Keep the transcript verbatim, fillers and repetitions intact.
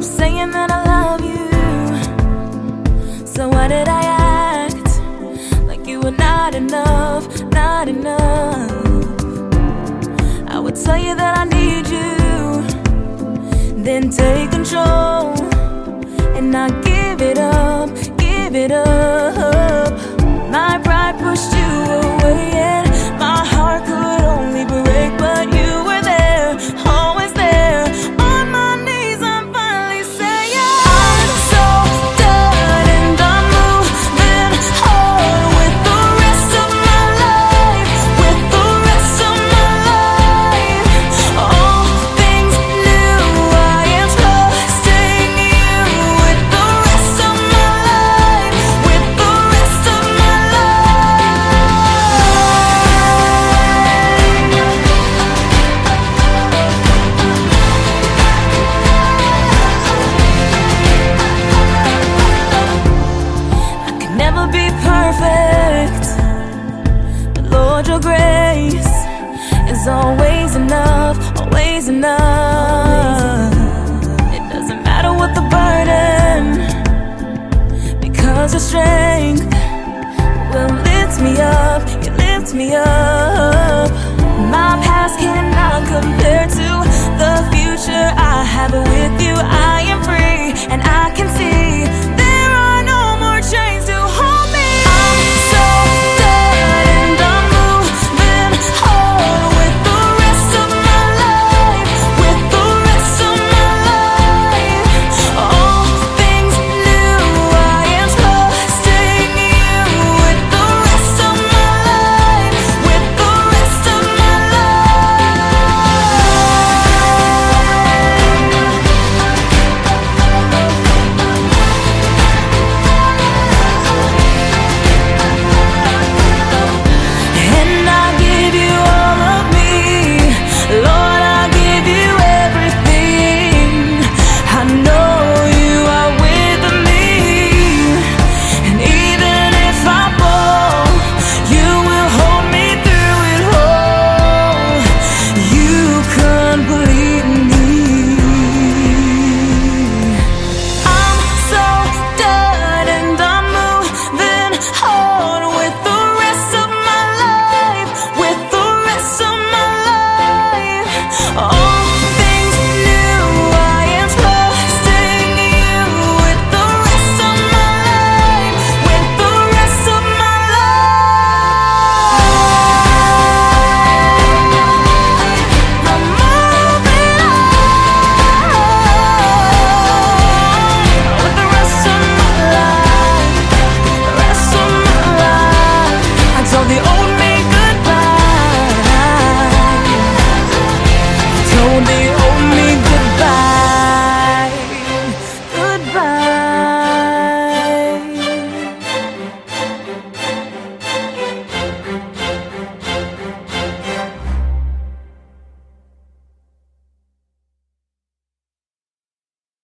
saying that I love you. So why did I act like you were not enough, not enough? I would tell you that I need you, then take control and not give it up, give it up. My pride pushed you away and my heart could only break, but you were there, always there. On my knees I'm finally saying I'm so done, and I'm moving on with the rest of my life, with the rest of my life. All things new, I am trusting you with the rest of my life, with the rest of my I could never be perfect, but Lord, your grace is always enough, always enough. It doesn't matter what the burden, because your strength will lift me up, you lift me up.